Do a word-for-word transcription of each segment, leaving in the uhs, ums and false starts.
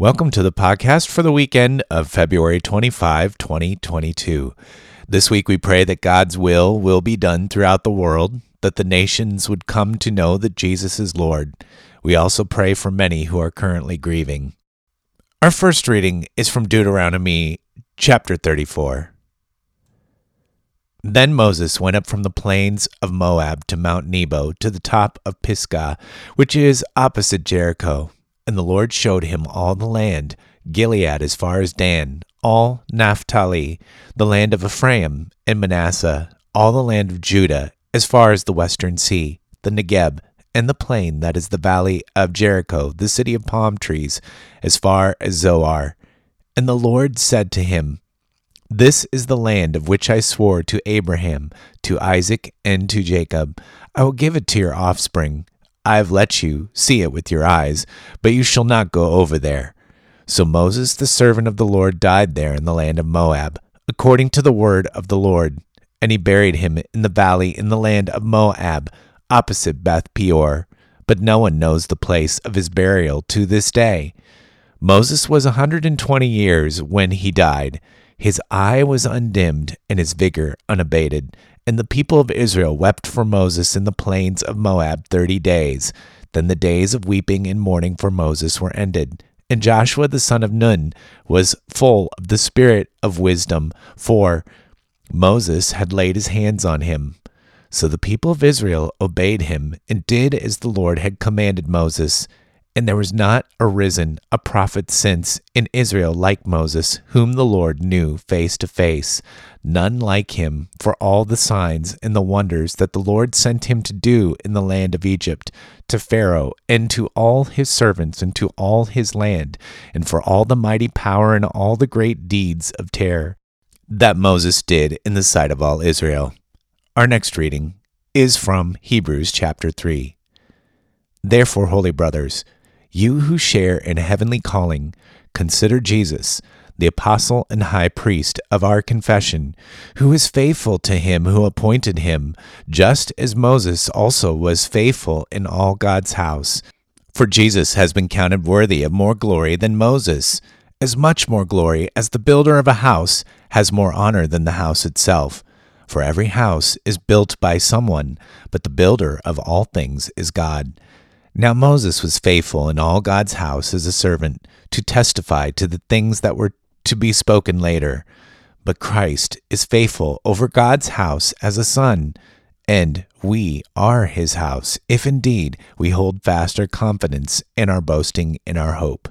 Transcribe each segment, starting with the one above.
Welcome to the podcast for the weekend of February twenty-fifth, twenty twenty-two. This week we pray that God's will will be done throughout the world, that the nations would come to know that Jesus is Lord. We also pray for many who are currently grieving. Our first reading is from Deuteronomy chapter thirty-four. Then Moses went up from the plains of Moab to Mount Nebo to the top of Pisgah, which is opposite Jericho. And the Lord showed him all the land, Gilead as far as Dan, all Naphtali, the land of Ephraim and Manasseh, all the land of Judah, as far as the western sea, the Negeb, and the plain that is the valley of Jericho, the city of palm trees, as far as Zoar. And the Lord said to him, This is the land of which I swore to Abraham, to Isaac, and to Jacob. I will give it to your offspring. I have let you see it with your eyes, but you shall not go over there. So Moses, the servant of the Lord, died there in the land of Moab, according to the word of the Lord. And he buried him in the valley in the land of Moab, opposite Beth Peor. But no one knows the place of his burial to this day. Moses was a hundred and twenty years when he died. His eye was undimmed, and his vigor unabated. And the people of Israel wept for Moses in the plains of Moab thirty days. Then the days of weeping and mourning for Moses were ended. And Joshua the son of Nun was full of the spirit of wisdom, for Moses had laid his hands on him. So the people of Israel obeyed him and did as the Lord had commanded Moses. And there was not arisen a prophet since in Israel like Moses, whom the Lord knew face to face, none like him, for all the signs and the wonders that the Lord sent him to do in the land of Egypt, to Pharaoh, and to all his servants, and to all his land, and for all the mighty power and all the great deeds of terror that Moses did in the sight of all Israel. Our next reading is from Hebrews chapter three. Therefore, holy brothers, you who share in a heavenly calling, consider Jesus, the apostle and high priest of our confession, who is faithful to him who appointed him, just as Moses also was faithful in all God's house. For Jesus has been counted worthy of more glory than Moses, as much more glory as the builder of a house has more honor than the house itself. For every house is built by someone, but the builder of all things is God. Now Moses was faithful in all God's house as a servant, to testify to the things that were to be spoken later. But Christ is faithful over God's house as a son, and we are his house, if indeed we hold fast our confidence and our boasting in our hope.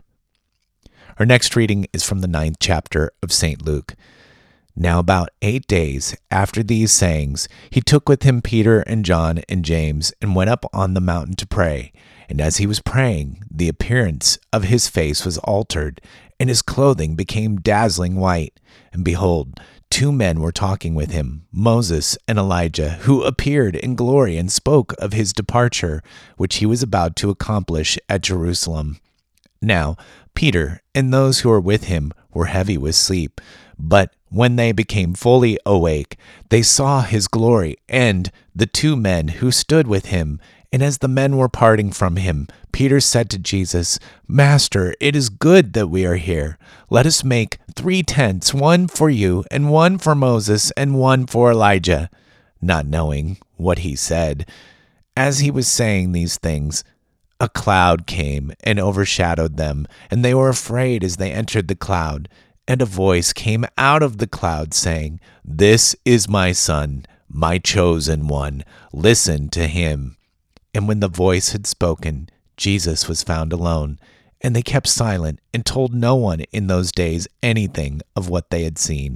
Our next reading is from the ninth chapter of Saint Luke. Now about eight days after these sayings, he took with him Peter and John and James, and went up on the mountain to pray. And as he was praying, the appearance of his face was altered, and his clothing became dazzling white. And behold, two men were talking with him, Moses and Elijah, who appeared in glory and spoke of his departure, which he was about to accomplish at Jerusalem. Now Peter and those who were with him were heavy with sleep, but when they became fully awake, they saw his glory and the two men who stood with him. And as the men were parting from him, Peter said to Jesus, Master, it is good that we are here. Let us make three tents, one for you, and one for Moses, and one for Elijah. Not knowing what he said. As he was saying these things, a cloud came and overshadowed them, and they were afraid as they entered the cloud. And a voice came out of the cloud saying, This is my son, my chosen one. Listen to him. And when the voice had spoken, Jesus was found alone, and they kept silent and told no one in those days anything of what they had seen.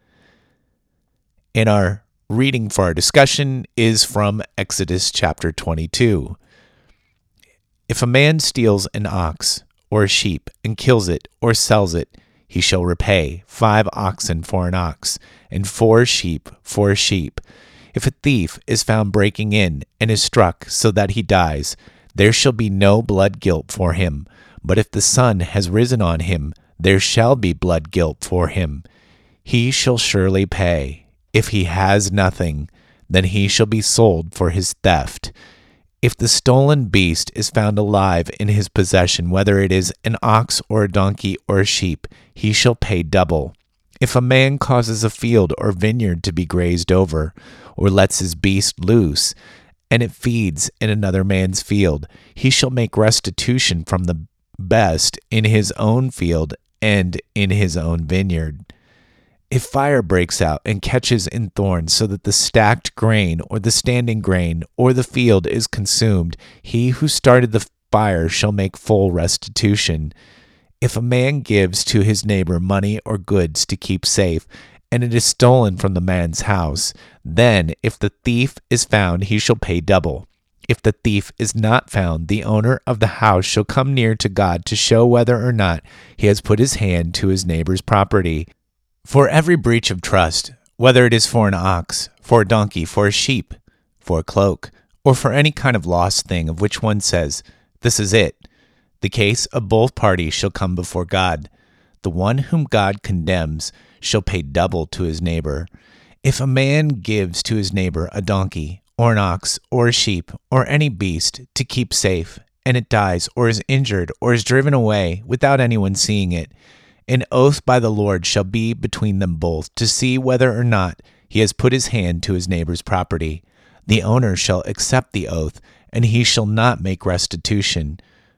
And our reading for our discussion is from Exodus chapter twenty-two. If a man steals an ox or a sheep and kills it or sells it, he shall repay five oxen for an ox, and four sheep for a sheep. If a thief is found breaking in and is struck so that he dies, there shall be no blood guilt for him. But if the sun has risen on him, there shall be blood guilt for him. He shall surely pay. If he has nothing, then he shall be sold for his theft. If the stolen beast is found alive in his possession, whether it is an ox or a donkey or a sheep, he shall pay double. If a man causes a field or vineyard to be grazed over, or lets his beast loose, and it feeds in another man's field, he shall make restitution from the best in his own field and in his own vineyard. If fire breaks out and catches in thorns, so that the stacked grain or the standing grain or the field is consumed, he who started the fire shall make full restitution. If a man gives to his neighbor money or goods to keep safe, and it is stolen from the man's house, then if the thief is found, he shall pay double. If the thief is not found, the owner of the house shall come near to God to show whether or not he has put his hand to his neighbor's property. For every breach of trust, whether it is for an ox, for a donkey, for a sheep, for a cloak, or for any kind of lost thing of which one says, "This is it," the case of both parties shall come before God. The one whom God condemns shall pay double to his neighbor. If a man gives to his neighbor a donkey, or an ox, or a sheep, or any beast to keep safe, and it dies, or is injured, or is driven away without anyone seeing it, an oath by the Lord shall be between them both, to see whether or not he has put his hand to his neighbor's property. The owner shall accept the oath, and he shall not make restitution.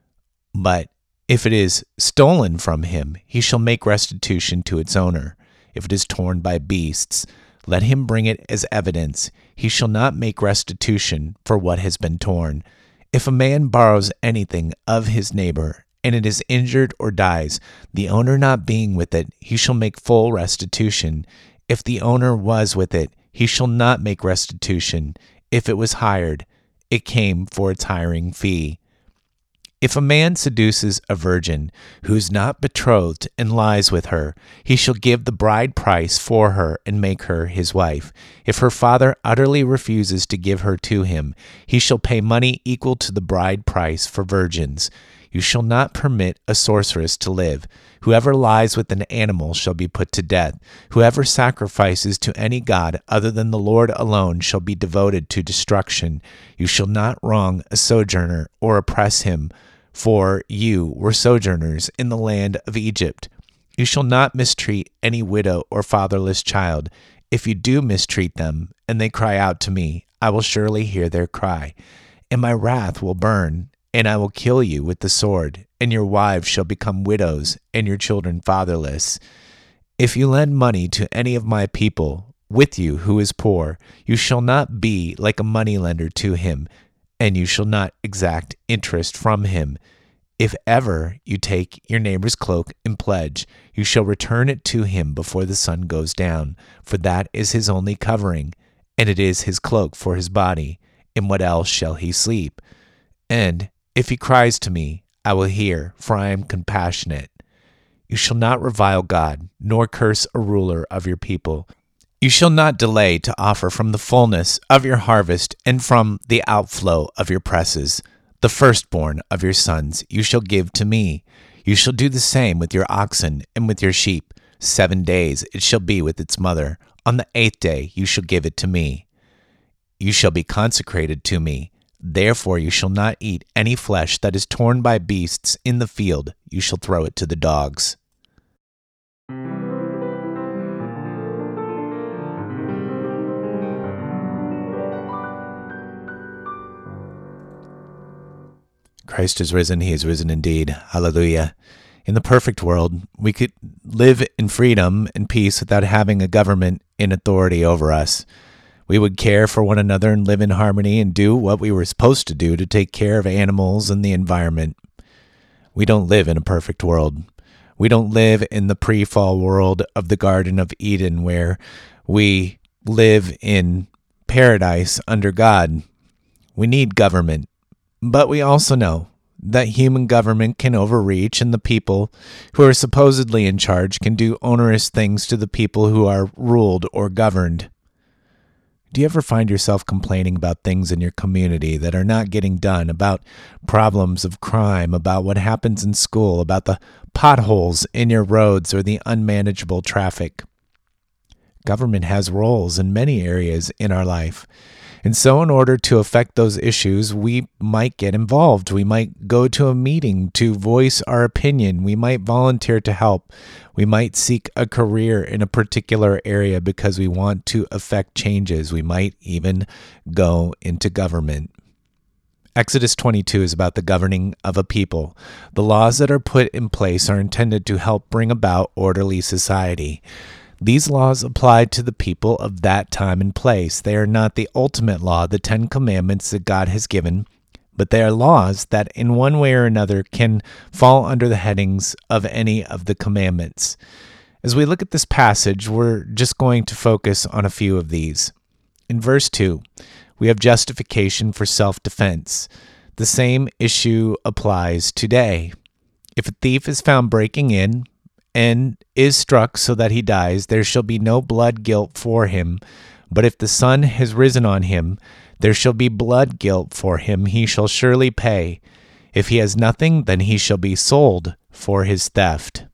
But if it is stolen from him, he shall make restitution to its owner. If it is torn by beasts, let him bring it as evidence. He shall not make restitution for what has been torn. If a man borrows anything of his neighbor, and it is injured or dies, the owner not being with it, he shall make full restitution. If the owner was with it, he shall not make restitution. If it was hired, it came for its hiring fee. If a man seduces a virgin who is not betrothed and lies with her, he shall give the bride price for her and make her his wife. If her father utterly refuses to give her to him, he shall pay money equal to the bride price for virgins. You shall not permit a sorceress to live. Whoever lies with an animal shall be put to death. Whoever sacrifices to any god other than the Lord alone shall be devoted to destruction. You shall not wrong a sojourner or oppress him, for you were sojourners in the land of Egypt. You shall not mistreat any widow or fatherless child. If you do mistreat them, and they cry out to me, I will surely hear their cry, and my wrath will burn, and I will kill you with the sword, and your wives shall become widows, and your children fatherless. If you lend money to any of my people with you who is poor, you shall not be like a moneylender to him, and you shall not exact interest from him. If ever you take your neighbor's cloak in pledge, you shall return it to him before the sun goes down, for that is his only covering, and it is his cloak for his body. In what else shall he sleep? And if he cries to me, I will hear, for I am compassionate. You shall not revile God, nor curse a ruler of your people. You shall not delay to offer from the fullness of your harvest and from the outflow of your presses. The firstborn of your sons you shall give to me. You shall do the same with your oxen and with your sheep. Seven days it shall be with its mother. On the eighth day you shall give it to me. You shall be consecrated to me. Therefore you shall not eat any flesh that is torn by beasts in the field. You shall throw it to the dogs. Christ is risen. He is risen indeed. Hallelujah. In the perfect world, we could live in freedom and peace without having a government in authority over us. We would care for one another and live in harmony and do what we were supposed to do to take care of animals and the environment. We don't live in a perfect world. We don't live in the pre-fall world of the Garden of Eden where we live in paradise under God. We need government, but we also know that human government can overreach and the people who are supposedly in charge can do onerous things to the people who are ruled or governed. Do you ever find yourself complaining about things in your community that are not getting done, about problems of crime, about what happens in school, about the potholes in your roads or the unmanageable traffic? Government has roles in many areas in our life, And so in order to affect those issues, we might get involved. We might go to a meeting to voice our opinion. We might volunteer to help. We might seek a career in a particular area because we want to affect changes. We might even go into government. Exodus twenty-two is about the governing of a people. The laws that are put in place are intended to help bring about orderly society. These laws apply to the people of that time and place. They are not the ultimate law, the Ten Commandments that God has given, but they are laws that in one way or another can fall under the headings of any of the commandments. As we look at this passage, we're just going to focus on a few of these. In verse two, we have justification for self-defense. The same issue applies today. If a thief is found breaking in and is struck so that he dies, there shall be no blood guilt for him. But if the sun has risen on him, there shall be blood guilt for him. He shall surely pay. If he has nothing, then he shall be sold for his theft.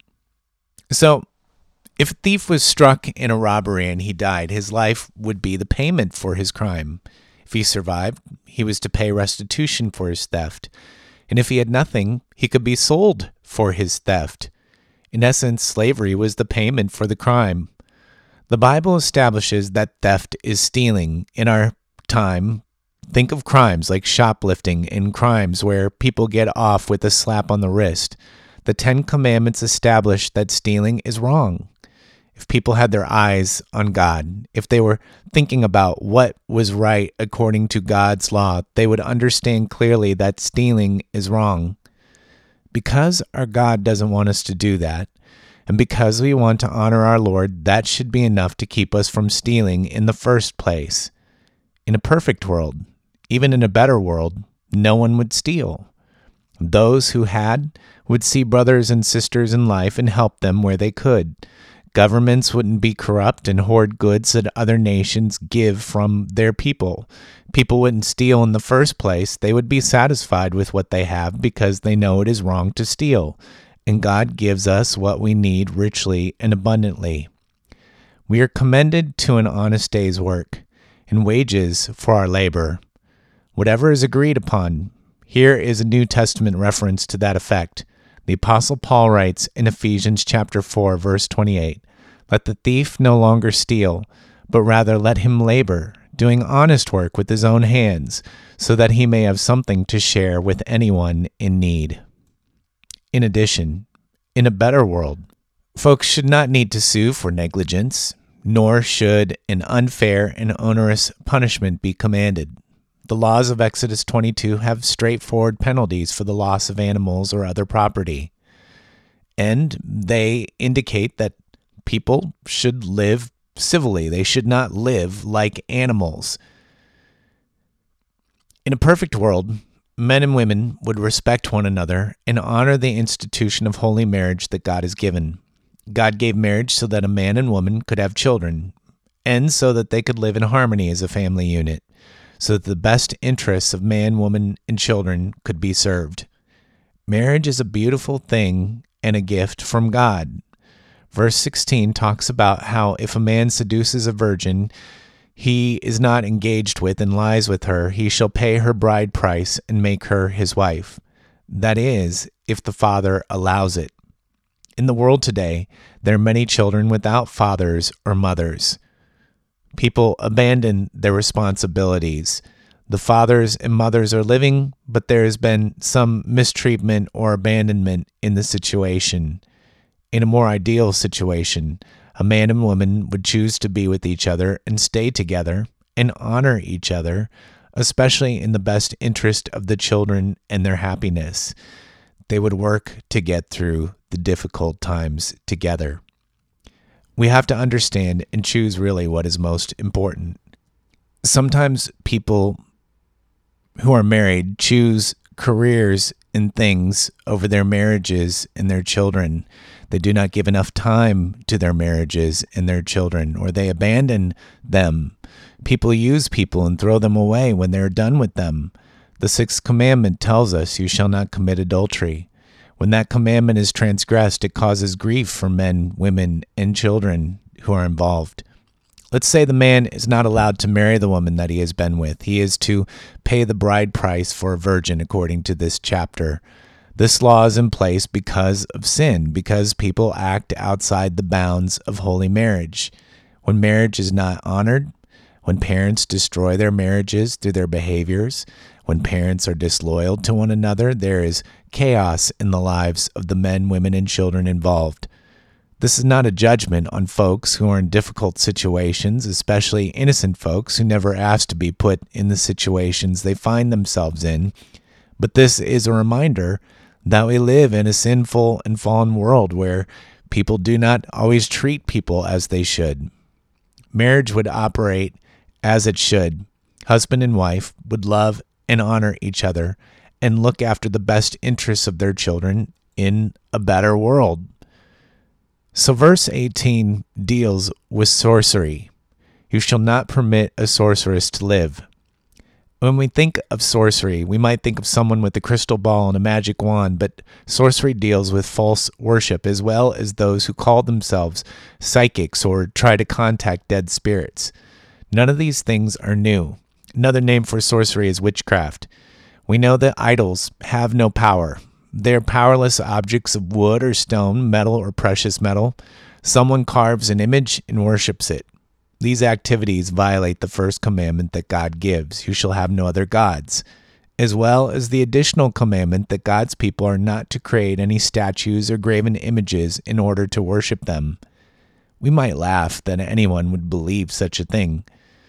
So, if a thief was struck in a robbery and he died, his life would be the payment for his crime. If he survived, he was to pay restitution for his theft. And if he had nothing, he could be sold for his theft. In essence, slavery was the payment for the crime. The Bible establishes that theft is stealing. In our time, think of crimes like shoplifting and crimes where people get off with a slap on the wrist. The Ten Commandments establish that stealing is wrong. If people had their eyes on God, if they were thinking about what was right according to God's law, they would understand clearly that stealing is wrong. Because our God doesn't want us to do that, and because we want to honor our Lord, that should be enough to keep us from stealing in the first place. In a perfect world, even in a better world, no one would steal. Those who had would see brothers and sisters in life and help them where they could. Governments wouldn't be corrupt and hoard goods that other nations give from their people. People wouldn't steal in the first place. They would be satisfied with what they have because they know it is wrong to steal. And God gives us what we need richly and abundantly. We are commended to an honest day's work and wages for our labor. Whatever is agreed upon. Here is a New Testament reference to that effect. The Apostle Paul writes in Ephesians chapter four, verse twenty-eight, "Let the thief no longer steal, but rather let him labor, doing honest work with his own hands, so that he may have something to share with anyone in need." In addition, in a better world, folks should not need to sue for negligence, nor should an unfair and onerous punishment be commanded. The laws of Exodus twenty-two have straightforward penalties for the loss of animals or other property, and they indicate that people should live civilly. They should not live like animals. In a perfect world, men and women would respect one another and honor the institution of holy marriage that God has given. God gave marriage so that a man and woman could have children, and so that they could live in harmony as a family unit, so that the best interests of man, woman, and children could be served. Marriage is a beautiful thing and a gift from God. Verse sixteen talks about how if a man seduces a virgin he is not engaged with and lies with her, he shall pay her bride price and make her his wife. That is, if the father allows it. In the world today, there are many children without fathers or mothers. People abandon their responsibilities. The fathers and mothers are living, but there has been some mistreatment or abandonment in the situation. In a more ideal situation, a man and woman would choose to be with each other and stay together and honor each other, especially in the best interest of the children and their happiness. They would work to get through the difficult times together. We have to understand and choose really what is most important. Sometimes people who are married choose careers and things over their marriages and their children. They do not give enough time to their marriages and their children, or they abandon them. People use people and throw them away when they're done with them. The sixth commandment tells us, "You shall not commit adultery." When that commandment is transgressed, it causes grief for men, women, and children who are involved. Let's say the man is not allowed to marry the woman that he has been with. He is to pay the bride price for a virgin, according to this chapter. This law is in place because of sin, because people act outside the bounds of holy marriage. When marriage is not honored, when parents destroy their marriages through their behaviors, when parents are disloyal to one another, there is chaos in the lives of the men, women, and children involved. This is not a judgment on folks who are in difficult situations, especially innocent folks who never asked to be put in the situations they find themselves in. But this is a reminder that we live in a sinful and fallen world where people do not always treat people as they should. Marriage would operate as it should. Husband and wife would love and honor each other and look after the best interests of their children in a better world. So verse eighteen deals with sorcery. You shall not permit a sorceress to live. When we think of sorcery, we might think of someone with a crystal ball and a magic wand, but sorcery deals with false worship as well as those who call themselves psychics or try to contact dead spirits. None of these things are new. Another name for sorcery is witchcraft. We know that idols have no power. They are powerless objects of wood or stone, metal or precious metal. Someone carves an image and worships it. These activities violate the first commandment that God gives, you shall have no other gods, as well as the additional commandment that God's people are not to create any statues or graven images in order to worship them. We might laugh that anyone would believe such a thing,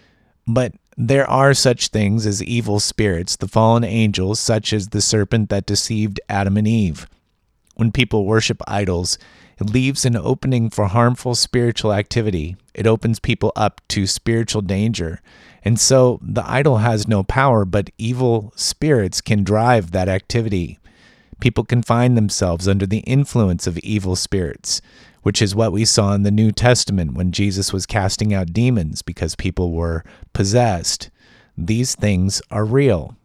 but there are such things as evil spirits, the fallen angels, such as the serpent that deceived Adam and Eve. When people worship idols, it leaves an opening for harmful spiritual activity. It opens people up to spiritual danger. And so the idol has no power, but evil spirits can drive that activity. People can find themselves under the influence of evil spirits, which is what we saw in the New Testament when Jesus was casting out demons because people were possessed. These things are real.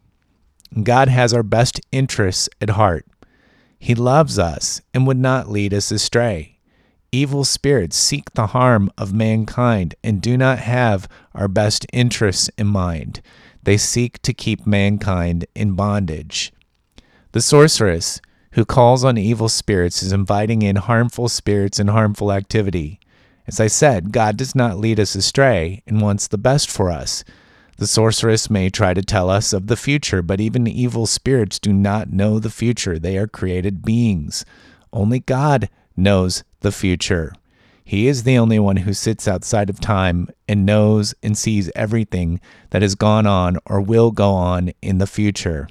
God has our best interests at heart. He loves us and would not lead us astray. Evil spirits seek the harm of mankind and do not have our best interests in mind. They seek to keep mankind in bondage. The sorceress who calls on evil spirits is inviting in harmful spirits and harmful activity. As I said, God does not lead us astray and wants the best for us. The sorceress may try to tell us of the future, but even evil spirits do not know the future. They are created beings. Only God knows the future. He is the only one who sits outside of time and knows and sees everything that has gone on or will go on in the future.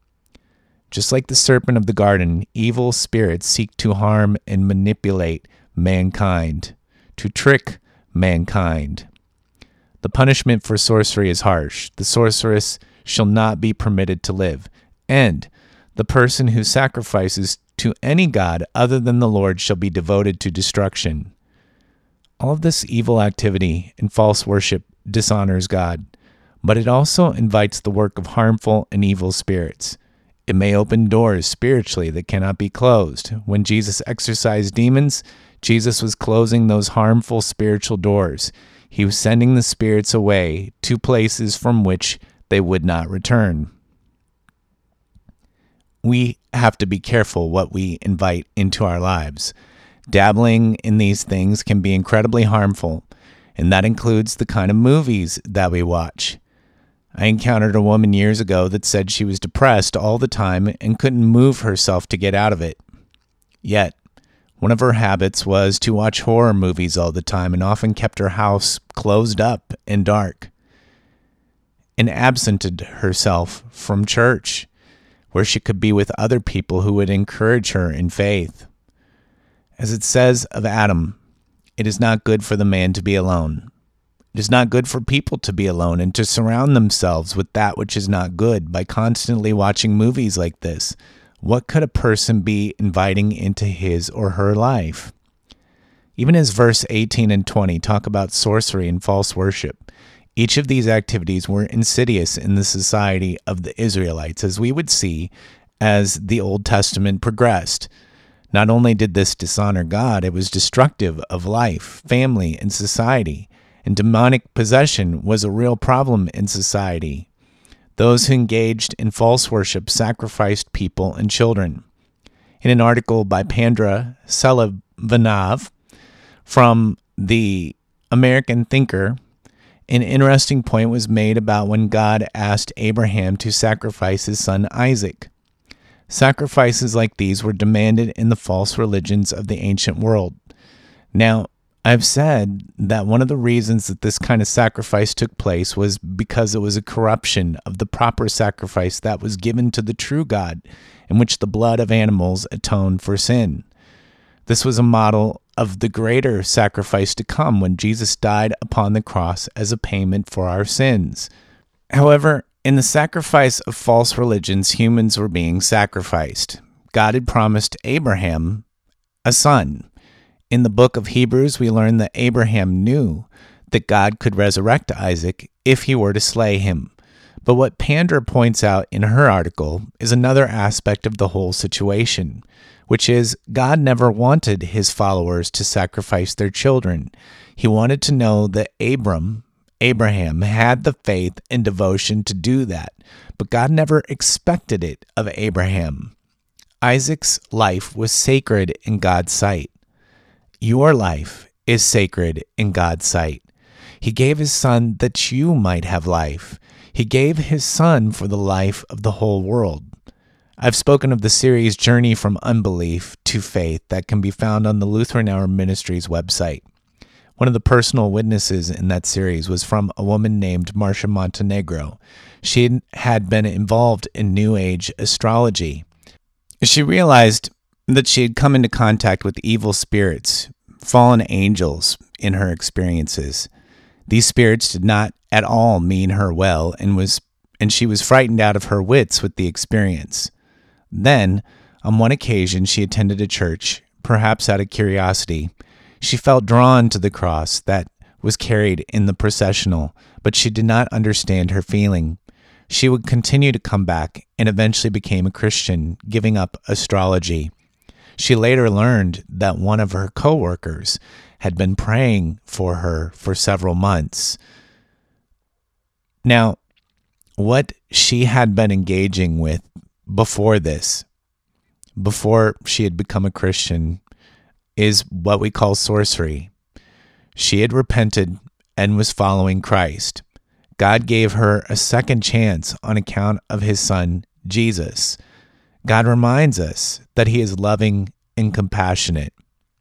Just like the serpent of the garden, evil spirits seek to harm and manipulate mankind, to trick mankind. The punishment for sorcery is harsh. The sorceress shall not be permitted to live, and the person who sacrifices to any god other than the Lord shall be devoted to destruction. All of this evil activity and false worship dishonors God, but it also invites the work of harmful and evil spirits. It may open doors spiritually that cannot be closed. When Jesus exorcised demons, Jesus was closing those harmful spiritual doors. He was sending the spirits away to places from which they would not return. We have to be careful what we invite into our lives. Dabbling in these things can be incredibly harmful, and that includes the kind of movies that we watch. I encountered a woman years ago that said she was depressed all the time and couldn't move herself to get out of it. Yet, one of her habits was to watch horror movies all the time and often kept her house closed up and dark, and absented herself from church, where she could be with other people who would encourage her in faith. As it says of Adam, it is not good for the man to be alone. It is not good for people to be alone and to surround themselves with that which is not good by constantly watching movies like this. What could a person be inviting into his or her life? Even as verse eighteen and twenty talk about sorcery and false worship, each of these activities were insidious in the society of the Israelites, as we would see as the Old Testament progressed. Not only did this dishonor God, it was destructive of life, family, and society. and demonic possession was a real problem in society. Those who engaged in false worship sacrificed people and children. In an article by Pandra Selivanov from the American Thinker, an interesting point was made about when God asked Abraham to sacrifice his son Isaac. Sacrifices like these were demanded in the false religions of the ancient world. Now, I've said that one of the reasons that this kind of sacrifice took place was because it was a corruption of the proper sacrifice that was given to the true God, in which the blood of animals atoned for sin. This was a model of the greater sacrifice to come when Jesus died upon the cross as a payment for our sins. However, in the sacrifice of false religions, humans were being sacrificed. God had promised Abraham a son. In the book of Hebrews, we learn that Abraham knew that God could resurrect Isaac if he were to slay him. But what Pandra points out in her article is another aspect of the whole situation, which is God never wanted his followers to sacrifice their children. He wanted to know that Abram, Abraham, had the faith and devotion to do that, but God never expected it of Abraham. Isaac's life was sacred in God's sight. Your life is sacred in God's sight. He gave his son that you might have life. He gave his son for the life of the whole world. I've spoken of the series Journey from Unbelief to Faith that can be found on the Lutheran Hour Ministries website. One of the personal witnesses in that series was from a woman named Marcia Montenegro. She had been involved in New Age astrology. She realized that she had come into contact with evil spirits, fallen angels, in her experiences. These spirits did not at all mean her well, and was and she was frightened out of her wits with the experience. Then, on one occasion, she attended a church, perhaps out of curiosity. She felt drawn to the cross that was carried in the processional, but she did not understand her feeling. She would continue to come back and eventually became a Christian, giving up astrology. She later learned that one of her co-workers had been praying for her for several months. Now, what she had been engaging with before this, before she had become a Christian, is what we call sorcery. She had repented and was following Christ. God gave her a second chance on account of his son, Jesus. God reminds us that he is loving and compassionate.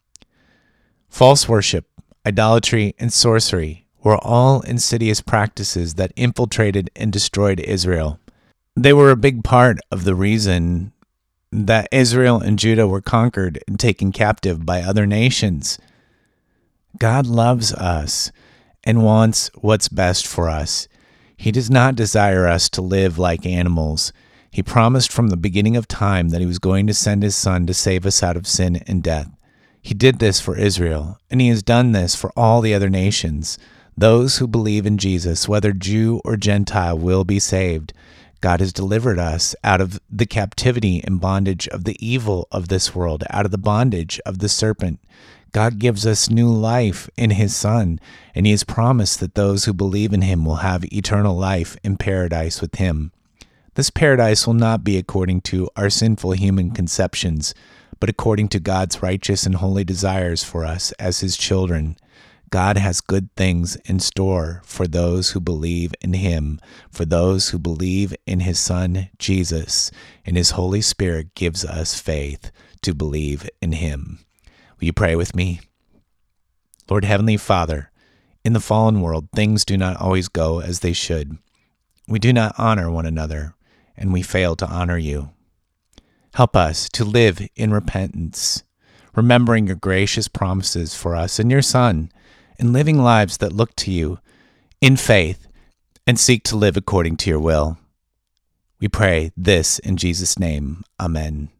False worship, idolatry, and sorcery were all insidious practices that infiltrated and destroyed Israel. They were a big part of the reason that Israel and Judah were conquered and taken captive by other nations. God loves us and wants what's best for us. He does not desire us to live like animals. He promised from the beginning of time that he was going to send his son to save us out of sin and death. He did this for Israel, and he has done this for all the other nations. Those who believe in Jesus, whether Jew or Gentile, will be saved. God has delivered us out of the captivity and bondage of the evil of this world, out of the bondage of the serpent. God gives us new life in his Son, and he has promised that those who believe in him will have eternal life in paradise with him. This paradise will not be according to our sinful human conceptions, but according to God's righteous and holy desires for us as his children. God has good things in store for those who believe in him, for those who believe in his Son, Jesus, and his Holy Spirit gives us faith to believe in him. Will you pray with me? Lord Heavenly Father, in the fallen world, things do not always go as they should. We do not honor one another, and we fail to honor you. Help us to live in repentance, remembering your gracious promises for us and your Son, and living lives that look to you in faith and seek to live according to your will. We pray this in Jesus' name. Amen.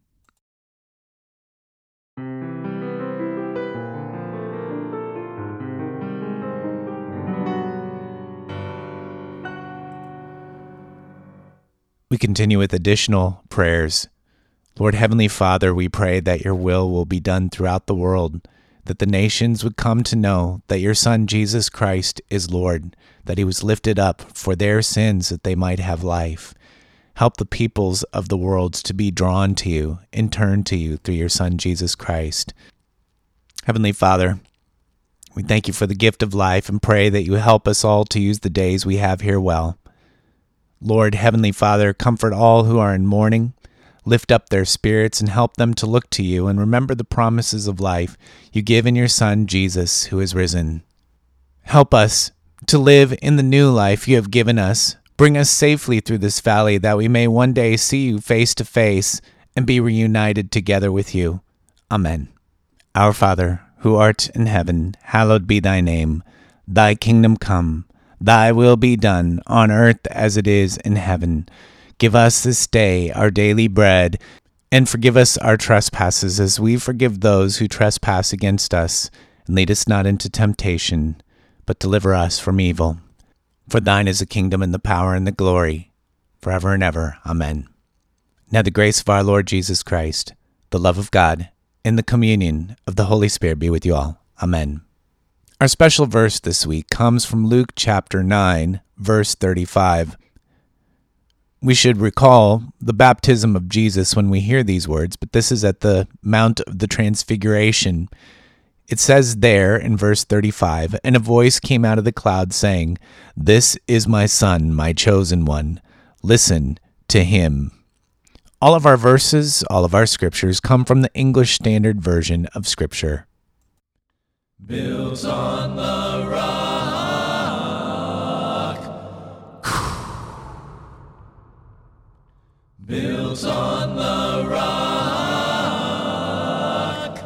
We continue with additional prayers. Lord Heavenly Father, we pray that your will will be done throughout the world, that the nations would come to know that your Son Jesus Christ is Lord, that he was lifted up for their sins that they might have life. Help the peoples of the world to be drawn to you and turn to you through your Son Jesus Christ. Heavenly Father, we thank you for the gift of life and pray that you help us all to use the days we have here well. Lord, Heavenly Father, comfort all who are in mourning. Lift up their spirits and help them to look to you and remember the promises of life you give in your Son, Jesus, who is risen. Help us to live in the new life you have given us. Bring us safely through this valley that we may one day see you face to face and be reunited together with you. Amen. Our Father, who art in heaven, hallowed be thy name. Thy kingdom come, thy will be done on earth as it is in heaven. Give us this day our daily bread, and forgive us our trespasses as we forgive those who trespass against us. And lead us not into temptation, but deliver us from evil. For thine is the kingdom and the power and the glory, forever and ever. Amen. Now the grace of our Lord Jesus Christ, the love of God, and the communion of the Holy Spirit be with you all. Amen. Our special verse this week comes from Luke chapter nine, verse thirty-five. We should recall the baptism of Jesus when we hear these words, but this is at the Mount of the Transfiguration. It says there in verse thirty-five, "And a voice came out of the cloud saying, 'This is my Son, my chosen one. Listen to him.'" All of our verses, all of our scriptures come from the English Standard Version of Scripture. Built on the rock. Built on the rock.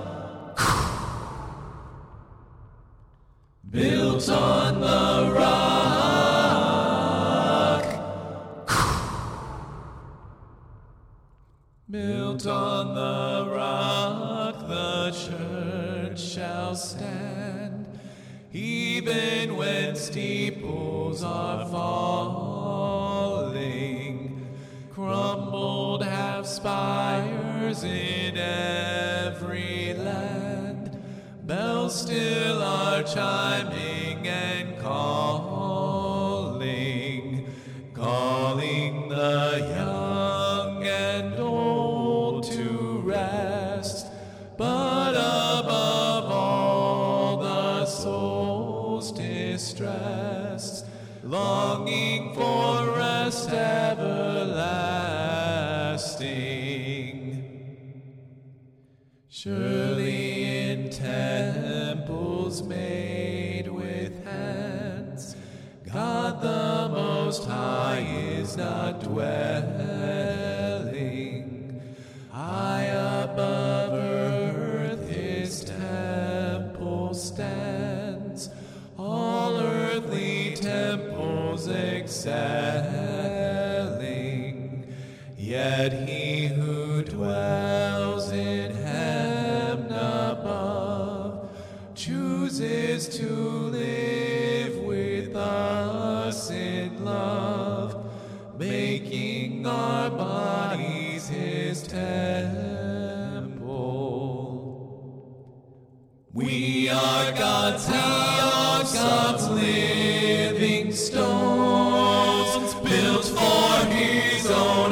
Built on the rock. Built on the rock, the church shall stand, even when steeples are falling. Crumbled have spires in every land. Bells still are chiming and calling, calling the young and old to rest. But above all, the soul's distressed, longing for rest everlasting. Surely in temples made with hands, God the Most High is not dwelling. High above earth his temple stands, all earthly temples excelling. Yet he who dwells in heaven above chooses to live with us in love, making our bodies his temple. We are God's house, God's living stones, built for his own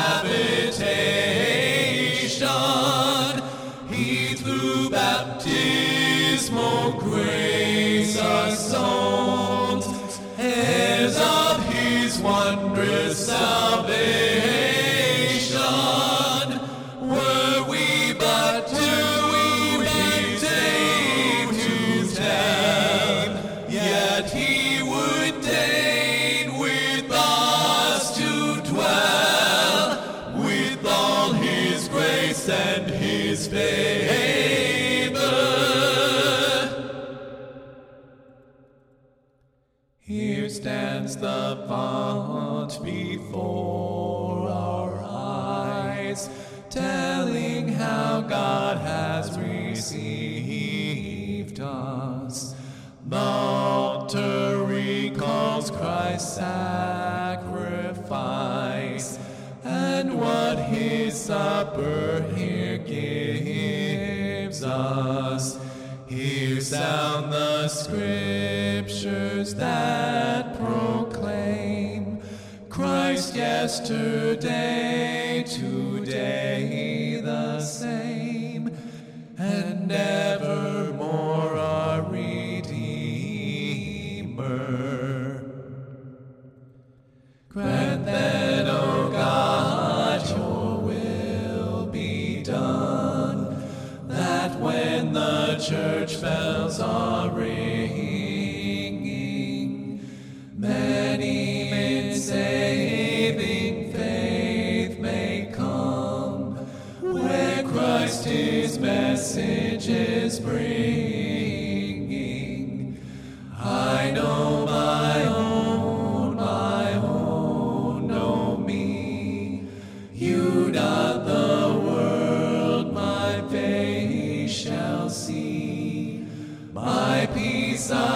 habitation. He through baptismal grace us owns, heirs of his wondrous salvation. Were we but to his name to tell, yet he would deign with us to dwell, with all his grace and his favor. Here stands the font before our eyes, telling how God has received us. The altar recalls Christ's sacrifice, and what his supper here gives us. Hear sound the scriptures that proclaim Christ yesterday, today the same, and evermore our Redeemer. Grant that, O God, your will be done, that when the church bells are ringing, many in saving faith may come, where Christ his message is bringing. I know my own, my own know me. You not the world my face shall see. My peace I